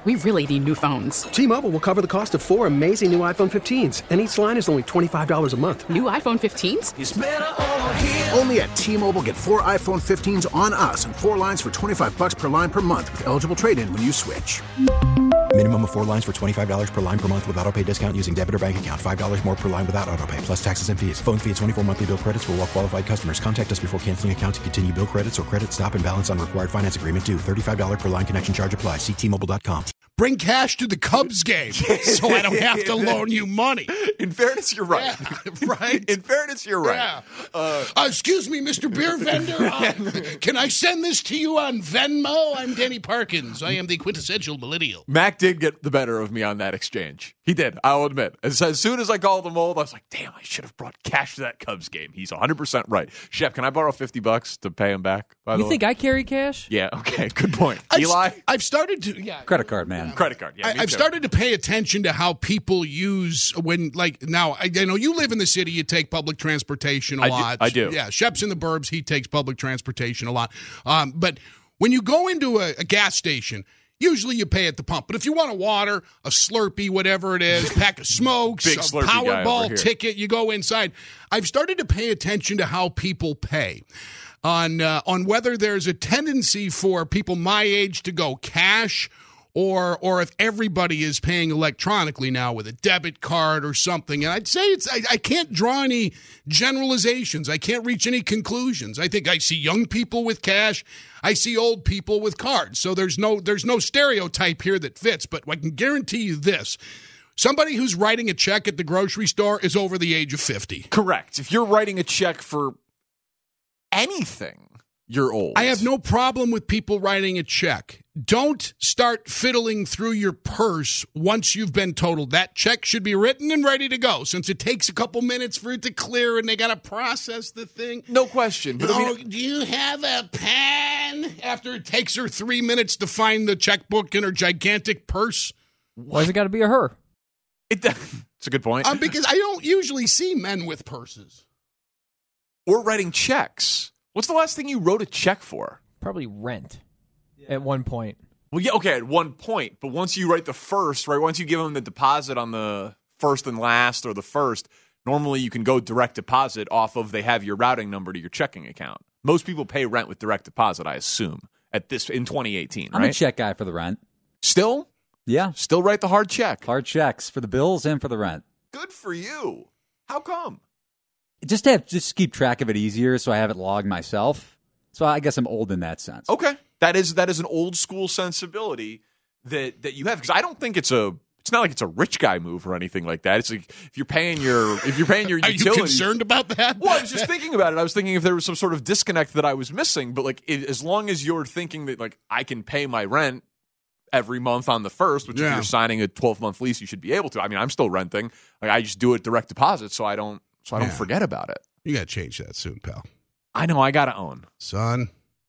We really need new phones. T-Mobile will cover the cost of 4 amazing new iPhone 15s, and each line is only $25 a month. New iPhone 15s? It's better over here. Only at T-Mobile, get 4 iPhone 15s on us and 4 lines for $25 per line per month with eligible trade-in when you switch. Minimum of 4 lines for $25 per line per month with autopay discount using debit or bank account. $5 more per line without autopay, plus taxes and fees. Phone fee at 24 monthly bill credits for well-qualified customers. Contact us before canceling account to continue bill credits or credit stop and balance on required finance agreement due. $35 per line connection charge applies. See T-Mobile.com. Bring cash to the Cubs game so I don't have to loan you money. In fairness, you're right. Yeah, right? In fairness, you're right. Yeah. Excuse me, Mr. Beer Vendor. Can I send this to you on Venmo? I'm Danny Parkins. I am the quintessential millennial. Mac did get the better of me on that exchange. He did, I'll admit. As soon as I called him old, I was like, damn, I should have brought cash to that Cubs game. He's 100% right. Shep, can I borrow $50 to pay him back? You think I carry cash? Yeah, okay, good point. Eli? I've started to, Credit card, man. Credit card, yeah. I've started to pay attention to how people use when, like, now, I know you live in the city, you take public transportation a lot. I do. Yeah, Shep's in the burbs, he takes public transportation a lot. But when you go into a gas station, usually you pay at the pump. But if you want a water, a Slurpee, whatever it is, pack of smokes, Big a Slurpee guy over Powerball here. ticket, you go inside. I've started to pay attention to how people pay. On whether there's a tendency for people my age to go cash or if everybody is paying electronically now with a debit card or something. And I'd say I can't draw any generalizations. I can't reach any conclusions. I think I see young people with cash. I see old people with cards. So there's no stereotype here that fits. But I can guarantee you this. Somebody who's writing a check at the grocery store is over the age of 50. Correct. If you're writing a check for anything, you're old. I have no problem with people writing a check. Don't start fiddling through your purse once you've been totaled. That check should be written and ready to go, since it takes a couple minutes for it to clear and they got to process the thing. No question. But do you have a pen? After it takes her 3 minutes to find the checkbook in her gigantic purse. Why's it got to be a her? It's a good point. Because I don't usually see men with purses. Or writing checks. What's the last thing you wrote a check for? Probably rent at one point. Well, yeah, okay, at one point. But once you write the first, right, once you give them the deposit on the first and last or the first, normally you can go direct deposit off of they have your routing number to your checking account. Most people pay rent with direct deposit, I assume, in 2018, right? I'm a check guy for the rent. Still? Yeah. Still write the hard check. Hard checks for the bills and for the rent. Good for you. How come? Just keep track of it easier so I have it logged myself. So I guess I'm old in that sense. Okay. That is an old school sensibility that you have, because I don't think it's not like it's a rich guy move or anything like that. It's like if you're paying your utilities. Are you concerned about that? Well, I was just thinking about it. I was thinking if there was some sort of disconnect that I was missing, but like as long as you're thinking that like I can pay my rent every month on the first, which if you're signing a 12-month lease, you should be able to. I mean, I'm still renting. Like I just do it direct deposit so I don't forget about it. You got to change that soon, pal. I know. I got to own. Son.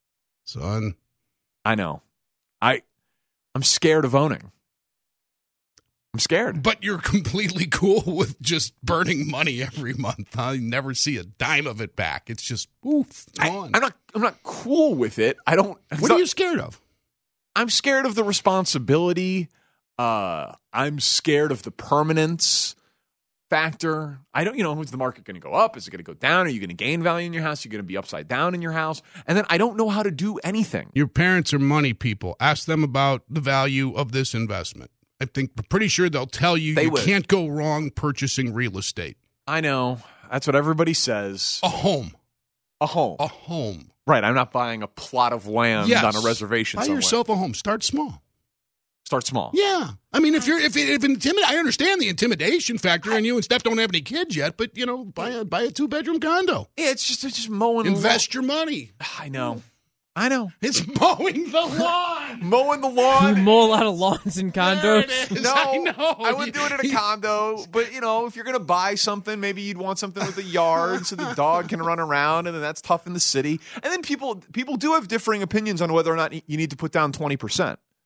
I know. I'm scared of owning. I'm scared. But you're completely cool with just burning money every month. I never see a dime of it back. It's just, gone. I'm not cool with it. I don't. What are you scared of? I'm scared of the responsibility. I'm scared of the permanence factor. I don't, is the market going to go up? Is it going to go down? Are you going to gain value in your house? Are you going to be upside down in your house? And then I don't know how to do anything. Your parents are money people. Ask them about the value of this investment. I'm pretty sure they'll tell you can't go wrong purchasing real estate. I know. That's what everybody says. A home. Right. I'm not buying a plot of land on a reservation somewhere. Buy yourself a home. Start small. Yeah. I mean, if I understand the intimidation factor, and you and Steph don't have any kids yet, but buy a 2-bedroom condo. Yeah, it's just mowing. Invest your money. I know. It's mowing the lawn. Mowing the lawn. You mow a lot of lawns in condos. There it is. No, I know. I wouldn't do it in a condo. But if you're gonna buy something, maybe you'd want something with a yard so the dog can run around, and then that's tough in the city. And then people do have differing opinions on whether or not you need to put down 20%.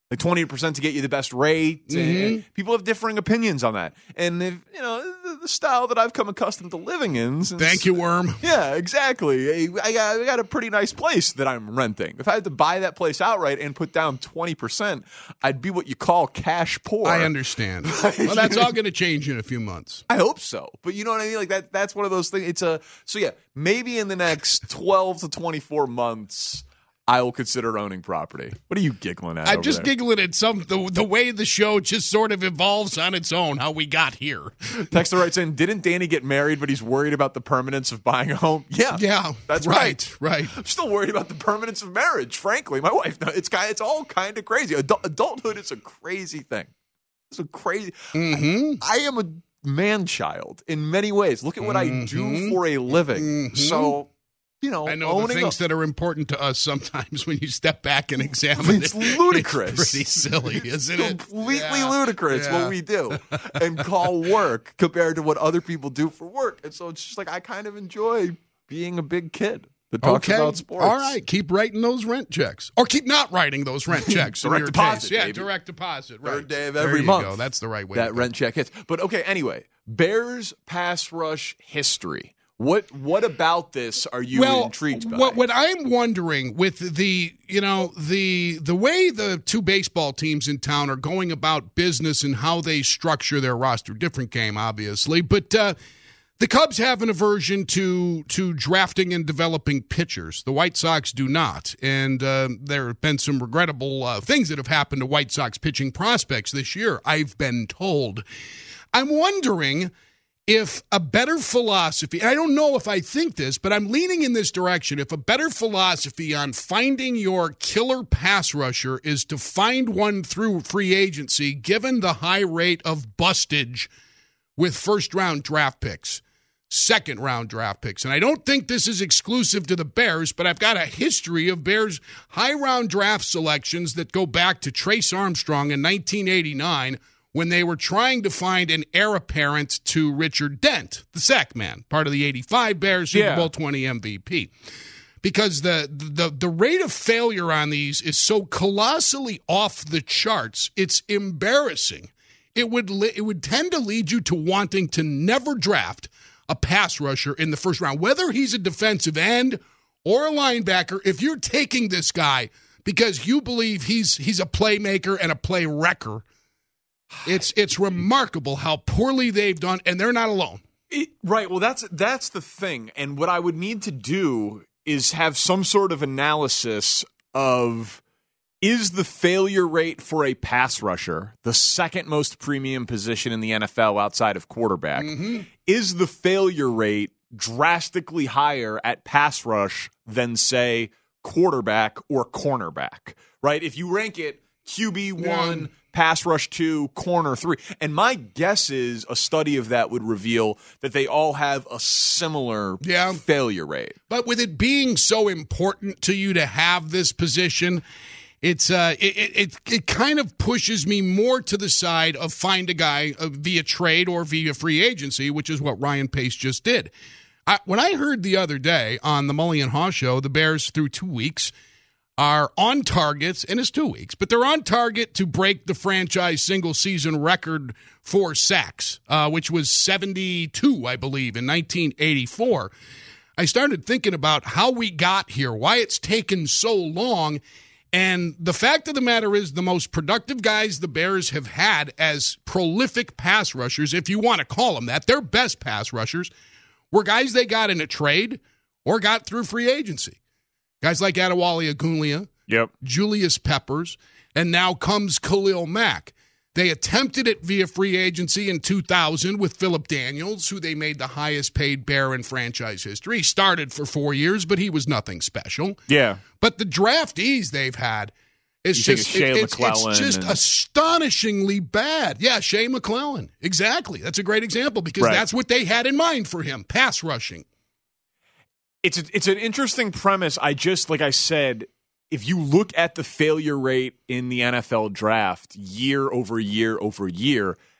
Like 20% to get you the best rate. And people have differing opinions on that. And if, the style that I've come accustomed to living in. Thank you, Worm. Yeah, exactly. I got a pretty nice place that I'm renting. If I had to buy that place outright and put down 20%, I'd be what you call cash poor. I understand. Well, that's all going to change in a few months. I hope so. But you know what I mean? Like that's one of those things. So maybe in the next 12 to 24 months, I will consider owning property. What are you giggling at? I'm just giggling at the way the show just sort of evolves on its own, how we got here. Texter writes in, didn't Danny get married, but he's worried about the permanence of buying a home? Yeah, that's right. I'm still worried about the permanence of marriage, frankly. My wife, it's all kind of crazy. Adulthood is a crazy thing. It's a crazy. I am a man-child in many ways. Look at what I do for a living. So... I know the things that are important to us sometimes when you step back and examine it's ludicrous. It's pretty silly, isn't it? Completely ludicrous what we do and call work compared to what other people do for work. And so it's just like I kind of enjoy being a big kid that talks about sports. All right. Keep writing those rent checks. Or keep not writing those rent checks. Direct deposit. Yeah, direct deposit. Right. Third day of every month. Go. That's the right way that rent check hits. But okay, anyway, Bears pass rush history. What about this are you intrigued by? What I'm wondering with the way the two baseball teams in town are going about business and how they structure their roster, different game obviously, but the Cubs have an aversion to drafting and developing pitchers. The White Sox do not, and there have been some regrettable things that have happened to White Sox pitching prospects this year, I've been told. I'm wondering if a better philosophy, I don't know if I think this, but I'm leaning in this direction, if a better philosophy on finding your killer pass rusher is to find one through free agency, given the high rate of bustage with first-round draft picks, second-round draft picks. And I don't think this is exclusive to the Bears, but I've got a history of Bears high-round draft selections that go back to Trace Armstrong in 1989, when they were trying to find an heir apparent to Richard Dent, the sack man, part of the 85 Bears, Super Bowl 20 MVP. Because the rate of failure on these is so colossally off the charts, it's embarrassing. It would tend to lead you to wanting to never draft a pass rusher in the first round, whether he's a defensive end or a linebacker. If you're taking this guy because you believe he's a playmaker and a play wrecker, it's remarkable how poorly they've done, and they're not alone. Right. Well, that's the thing. And what I would need to do is have some sort of analysis of, is the failure rate for a pass rusher the second most premium position in the NFL outside of quarterback? Is the failure rate drastically higher at pass rush than, say, quarterback or cornerback? Right? If you rank it QB1, pass rush 2, corner 3. And my guess is a study of that would reveal that they all have a similar failure rate. But with it being so important to you to have this position, it kind of pushes me more to the side of find a guy via trade or via free agency, which is what Ryan Pace just did. When I heard the other day on the Mully and Haw show, the Bears through 2 weeks are on target, and it's 2 weeks, but they're on target to break the franchise single-season record for sacks, which was 72, I believe, in 1984. I started thinking about how we got here, why it's taken so long, and the fact of the matter is the most productive guys the Bears have had as prolific pass rushers, if you want to call them that, their best pass rushers, were guys they got in a trade or got through free agency. Guys like Adewale Ogunleye, Julius Peppers, and now comes Khalil Mack. They attempted it via free agency in 2000 with Phillip Daniels, who they made the highest paid Bear in franchise history. He started for 4 years, but he was nothing special. Yeah. But the draftees they've had is just astonishingly bad. Yeah, Shea McClellan. Exactly. That's a great example because that's what they had in mind for him, pass rushing. It's an interesting premise. Like I said, if you look at the failure rate in the NFL draft year over year over year,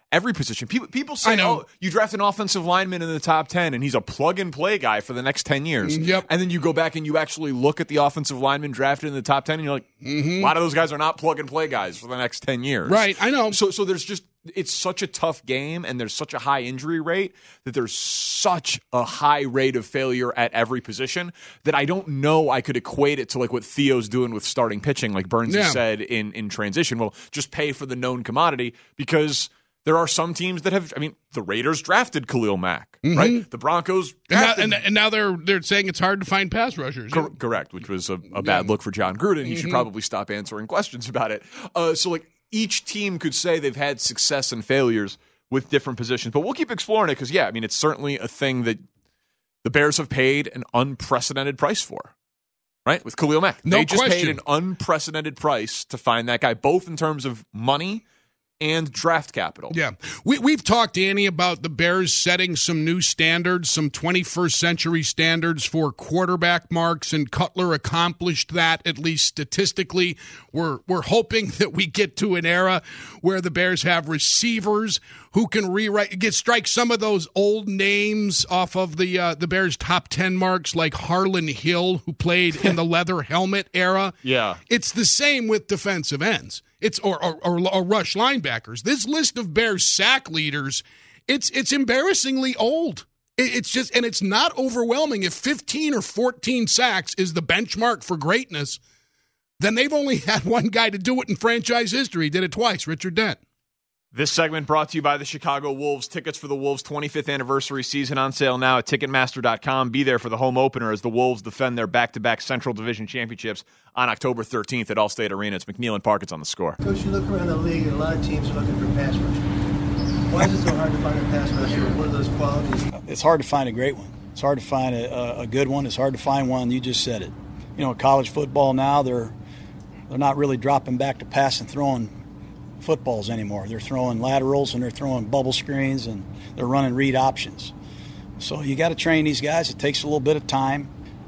every position. People say, oh, you draft an offensive lineman in the top 10 and he's a plug-and-play guy for the next 10 years. Yep. And then you go back and you actually look at the offensive lineman drafted in the top 10 and you're like, a lot of those guys are not plug-and-play guys for the next 10 years. Right, I know. So there's just, it's such a tough game and there's such a high injury rate that there's such a high rate of failure at every position that I don't know I could equate it to like what Theo's doing with starting pitching, like Burns has said in transition. Well, just pay for the known commodity because there are some teams that have, I mean, the Raiders drafted Khalil Mack, right? The Broncos drafted. And now they're saying it's hard to find pass rushers. Correct, which was a bad look for John Gruden. He should probably stop answering questions about it. So, like, each team could say they've had success and failures with different positions. But we'll keep exploring it because, yeah, I mean, it's certainly a thing that the Bears have paid an unprecedented price for, right? With Khalil Mack. No they just question. paid an unprecedented price to find that guy, both in terms of money and draft capital. Yeah. We've talked, Danny, about the Bears setting some new standards, some 21st century standards for quarterback marks, and Cutler accomplished that, at least statistically. We're hoping that we get to an era where the Bears have receivers who can strike some of those old names off of the Bears' top 10 marks, like Harlan Hill, who played in the leather helmet era. Yeah. It's the same with defensive ends. It's or rush linebackers. This list of Bears sack leaders, it's embarrassingly old. It's just, and it's not overwhelming. If 15 or 14 sacks is the benchmark for greatness, then they've only had one guy to do it in franchise history. He did it twice, Richard Dent. This segment brought to you by the Chicago Wolves. Tickets for the Wolves' 25th anniversary season on sale now at Ticketmaster.com. Be there for the home opener as the Wolves defend their back-to-back Central Division championships on October 13th at Allstate Arena. It's McNeil and Park. It's On the Score. Coach, you look around the league and a lot of teams are looking for pass rushers. Why is it so hard to find a pass rusher? What are those qualities? It's hard to find a great one. It's hard to find a good one. It's hard to find one. You just said it. You know, college football now, they're not really dropping back to pass and throwing footballs anymore. They're throwing laterals and they're throwing bubble screens and they're running read options. So you got to train these guys. It takes a little bit of time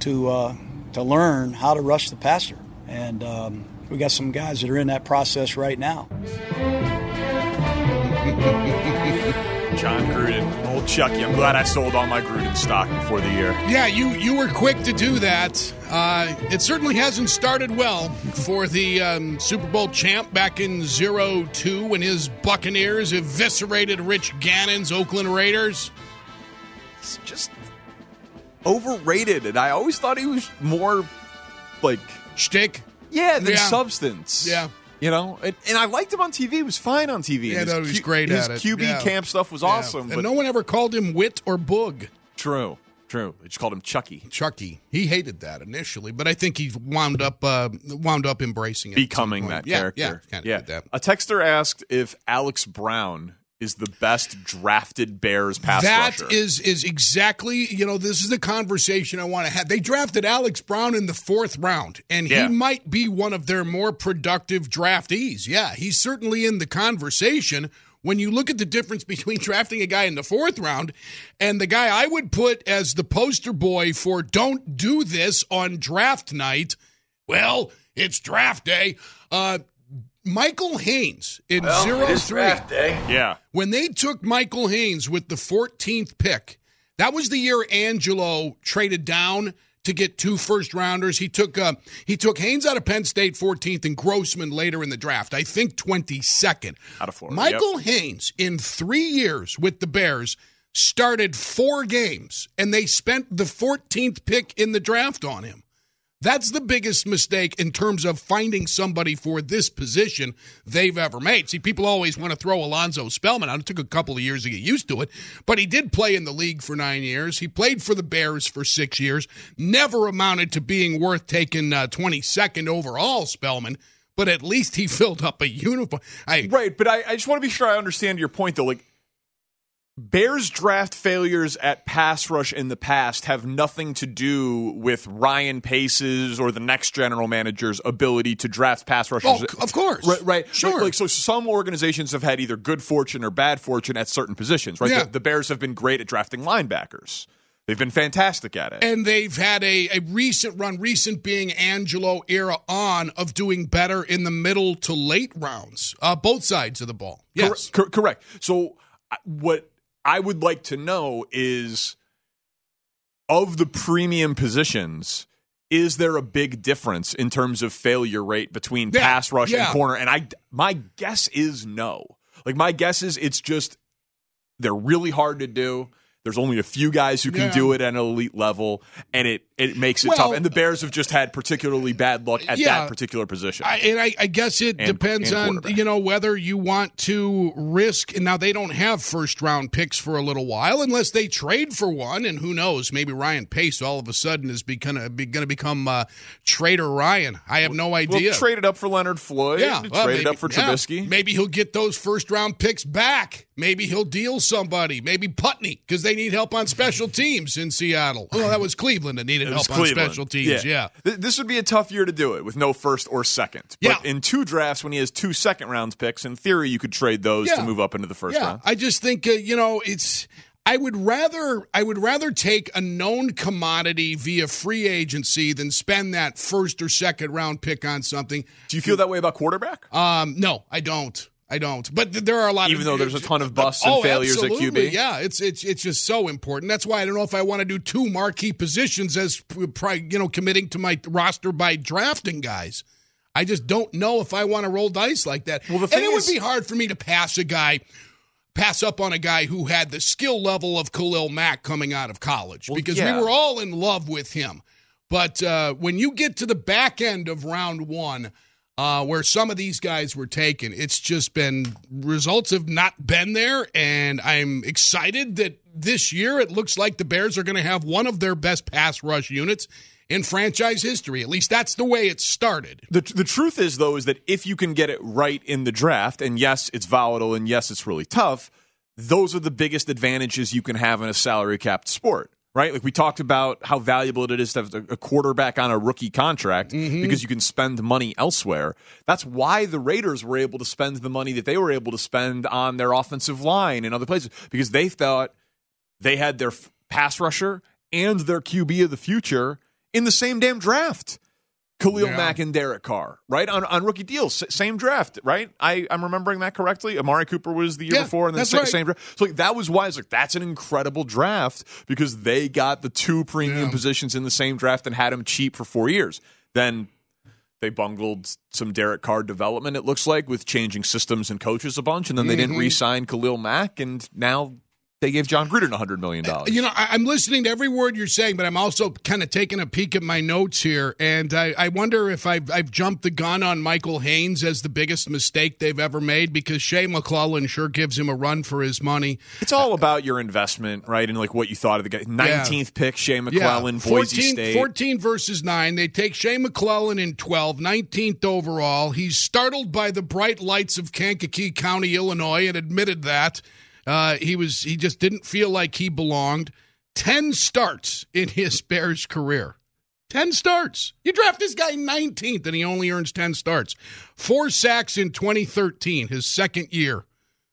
to learn how to rush the passer, and we got some guys that are in that process right now. John Gruden, old Chucky. I'm glad I sold all my Gruden stock before the year. Yeah, you were quick to do that. It certainly hasn't started well for the Super Bowl champ back in 2002 when his Buccaneers eviscerated Rich Gannon's Oakland Raiders. It's just overrated, and I always thought he was more like shtick. Yeah, than substance. Yeah. You know, and I liked him on TV. He was fine on TV. Yeah, no, he was great at it. His QB camp stuff was awesome. And but no one ever called him Wit or Boog. True. They just called him Chucky. He hated that initially, but I think he wound up embracing it. Becoming that character. Yeah, kind of did that. A texter asked if Alex Brown is the best drafted Bears pass rusher. That is exactly, this is the conversation I want to have. They drafted Alex Brown in the 4th round, and he might be one of their more productive draftees. Yeah, he's certainly in the conversation. When you look at the difference between drafting a guy in the 4th round and the guy I would put as the poster boy for don't do this on draft night, well, it's draft day. Michael Haynes in 03. Yeah. When they took Michael Haynes with the 14th pick, that was the year Angelo traded down to get 2 first-rounders. He took Haynes out of Penn State 14th and Grossman later in the draft, I think 22nd. Out of Florida. Michael Haynes, in 3 years with the Bears, started 4 games, and they spent the 14th pick in the draft on him. That's the biggest mistake in terms of finding somebody for this position they've ever made. See, people always want to throw Alonzo Spellman out. It took a couple of years to get used to it, but he did play in the league for 9 years. He played for the Bears for 6 years. Never amounted to being worth taking 22nd overall, Spellman, but at least he filled up a uniform. Right, but I just want to be sure I understand your point, though. Like, Bears draft failures at pass rush in the past have nothing to do with Ryan Pace's or the next general manager's ability to draft pass rushers. Oh, of course. Right. Sure. So some organizations have had either good fortune or bad fortune at certain positions, right? Yeah. The Bears have been great at drafting linebackers. They've been fantastic at it. And they've had a recent run, recent being Angelo era on, of doing better in the middle to late rounds, both sides of the ball. Yes. Correct. So what I would like to know is, of the premium positions, is there a big difference in terms of failure rate between pass rush and corner? And my guess is no. Like, my guess is it's just they're really hard to do. There's only a few guys who can do it at an elite level, and it makes it tough. And the Bears have just had particularly bad luck at that particular position. I guess it depends on whether you want to risk. And now they don't have first-round picks for a little while unless they trade for one. And who knows? Maybe Ryan Pace all of a sudden is going to become Trader Ryan. I have no idea. Well, traded up for Leonard Floyd. Traded up for Trubisky. Maybe he'll get those first-round picks back. Maybe he'll deal somebody. Maybe Putney, because they need help on special teams in Seattle. Well, that was Cleveland that needed help on special teams. Yeah. This would be a tough year to do it with no first or second. But in 2 drafts, when he has 2 second-round picks, in theory, you could trade those to move up into the first round. I just think it's. I would rather take a known commodity via free agency than spend that first or second round pick on something. Do you feel that way about quarterback? No, I don't. But there are a lot even though there's a ton of busts and failures at QB. Yeah, it's just so important. That's why I don't know if I want to do 2 marquee positions as committing to my roster by drafting guys. I just don't know if I want to roll dice like that. Well, would be hard for me to pass up on a guy who had the skill level of Khalil Mack coming out of college, because we were all in love with him. But when you get to the back end of round 1, where some of these guys were taken, it's just been, results have not been there, and I'm excited that this year it looks like the Bears are going to have one of their best pass rush units in franchise history. At least that's the way it started. The truth is, though, is that if you can get it right in the draft, and yes, it's volatile, and yes, it's really tough, those are the biggest advantages you can have in a salary-capped sport. Right? Like, we talked about how valuable it is to have a quarterback on a rookie contract because you can spend money elsewhere. That's why the Raiders were able to spend the money that they were able to spend on their offensive line and other places, because they thought they had their pass rusher and their QB of the future in the same damn draft. Khalil Mack and Derek Carr, right? On rookie deals, same draft, right? I'm remembering that correctly. Amari Cooper was the year before, and then same draft. So that was why it's like, that's an incredible draft, because they got the 2 premium positions in the same draft and had them cheap for 4 years. Then they bungled some Derek Carr development, it looks like, with changing systems and coaches a bunch, and then they didn't re-sign Khalil Mack, and now they gave John Gruden $100 million. I'm listening to every word you're saying, but I'm also kind of taking a peek at my notes here, and I wonder if I've jumped the gun on Michael Haynes as the biggest mistake they've ever made, because Shea McClellan sure gives him a run for his money. It's all about your investment, right, and like what you thought of the guy. 19th pick, Shea McClellan, Boise State. 14 versus 9. They take Shea McClellan in 12, 19th overall. He's startled by the bright lights of Kankakee County, Illinois, and admitted that. He just didn't feel like he belonged. 10 starts in his Bears career. 10 starts. You draft this guy 19th, and he only earns 10 starts. 4 sacks in 2013, his second year.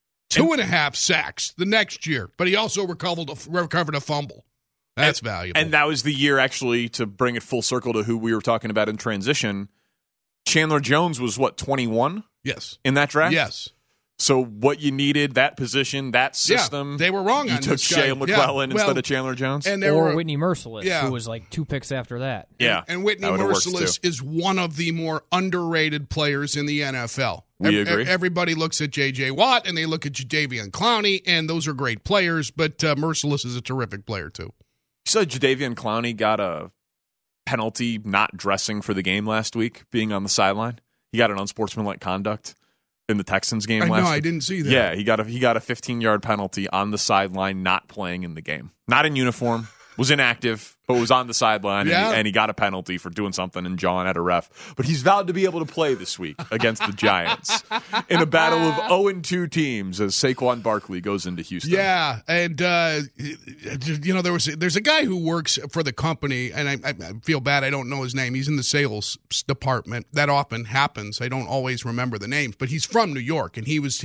2.5 sacks the next year, but he also recovered a fumble. That's valuable. And that was the year, actually, to bring it full circle to who we were talking about in transition. Chandler Jones was, 21? Yes. In that draft? Yes. So what you needed, that position, that system. They were wrong on this guy. You took Shea McClellan instead of Chandler Jones? Or Whitney Merciless, who was like 2 picks after that. Yeah. And Whitney Merciless is one of the more underrated players in the NFL. We agree. Everybody looks at J.J. Watt, and they look at Jadeveon Clowney, and those are great players, but Merciless is a terrific player, too. So Jadeveon Clowney got a penalty not dressing for the game last week, being on the sideline. He got an unsportsmanlike conduct in the Texans game last week. I didn't see that. Yeah, he got a 15-yard penalty on the sideline, not playing in the game. Not in uniform, was inactive, but was on the sideline, and he got a penalty for doing something and jawing at a ref. But he's vowed to be able to play this week against the Giants in a battle of 0-2 teams as Saquon Barkley goes into Houston. Yeah, and there's a guy who works for the company, and I feel bad I don't know his name. He's in the sales department. That often happens. I don't always remember the names, but he's from New York, and he was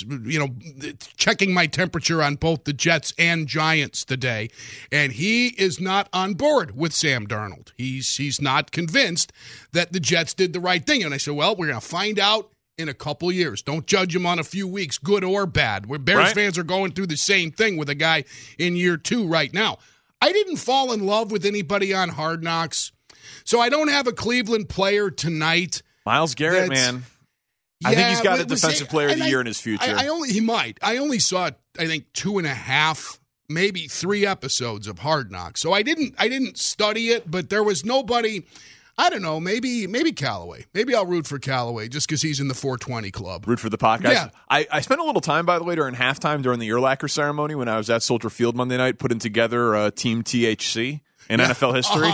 checking my temperature on both the Jets and Giants today, and he is not on board with Sam Darnold. He's not convinced that the Jets did the right thing. And I said, well, we're going to find out in a couple years. Don't judge him on a few weeks, good or bad. Bears fans are going through the same thing with a guy in year 2 right now. I didn't fall in love with anybody on Hard Knocks, so I don't have a Cleveland player tonight. Myles Garrett, man. I think he's got a defensive player of the year in his future. He might. I only saw, I think, 2.5, maybe 3 episodes of Hard Knocks. So I didn't study it, but there was nobody. I don't know. Maybe Callaway. Maybe I'll root for Callaway just because he's in the 420 club. Root for the pot, guys. Yeah. I spent a little time, by the way, during halftime during the Urlacher ceremony when I was at Soldier Field Monday night, putting together Team THC in NFL history.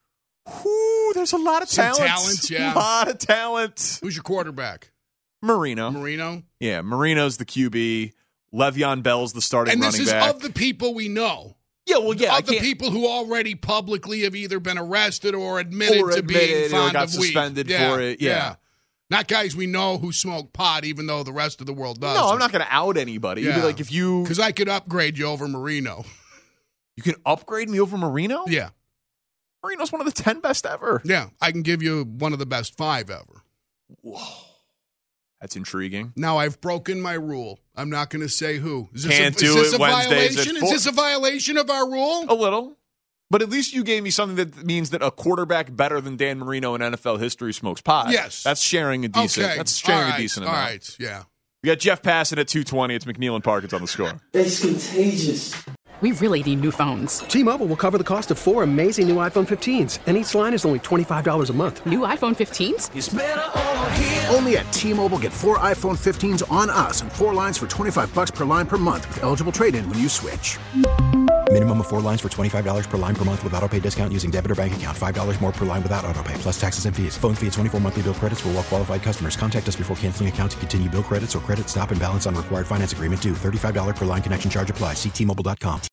Whoo, there's a lot of talent. Some talent, yeah. A lot of talent. Who's your quarterback? Marino? Yeah, Marino's the QB. Le'Veon Bell's the starting running back. And this is of the people we know. Yeah, well, yeah. Of the people who already publicly have either been arrested or admitted to being fond or got of suspended weed. for it. Yeah. Not guys we know who smoke pot, even though the rest of the world does. No, I'm not going to out anybody. Yeah. You'd be like, if you... Because I could upgrade you over Marino. You can upgrade me over Marino? Yeah. Marino's one of the 10 best ever. Yeah, I can give you one of the best 5 ever. Whoa. That's intriguing. Now, I've broken my rule. I'm not going to say who. Is this Can't do it Wednesdays at 4. Is this a violation of our rule? A little. But at least you gave me something that means that a quarterback better than Dan Marino in NFL history smokes pot. Yes. That's sharing a decent. Okay. That's sharing a decent amount. All right, yeah. We got Jeff Passett at 220. It's McNeil and Parkins on the score. It's contagious. We really need new phones. T-Mobile will cover the cost of 4 amazing new iPhone 15s, and each line is only $25 a month. New iPhone 15s? It's better over here. Only at T-Mobile, get 4 iPhone 15s on us and 4 lines for $25 per line per month with eligible trade-in when you switch. Minimum of 4 lines for $25 per line per month with autopay discount using debit or bank account. $5 more per line without autopay, plus taxes and fees. Phone fee at 24 monthly bill credits for well-qualified customers. Contact us before canceling account to continue bill credits or credit stop and balance on required finance agreement due. $35 per line connection charge applies. See T-Mobile.com.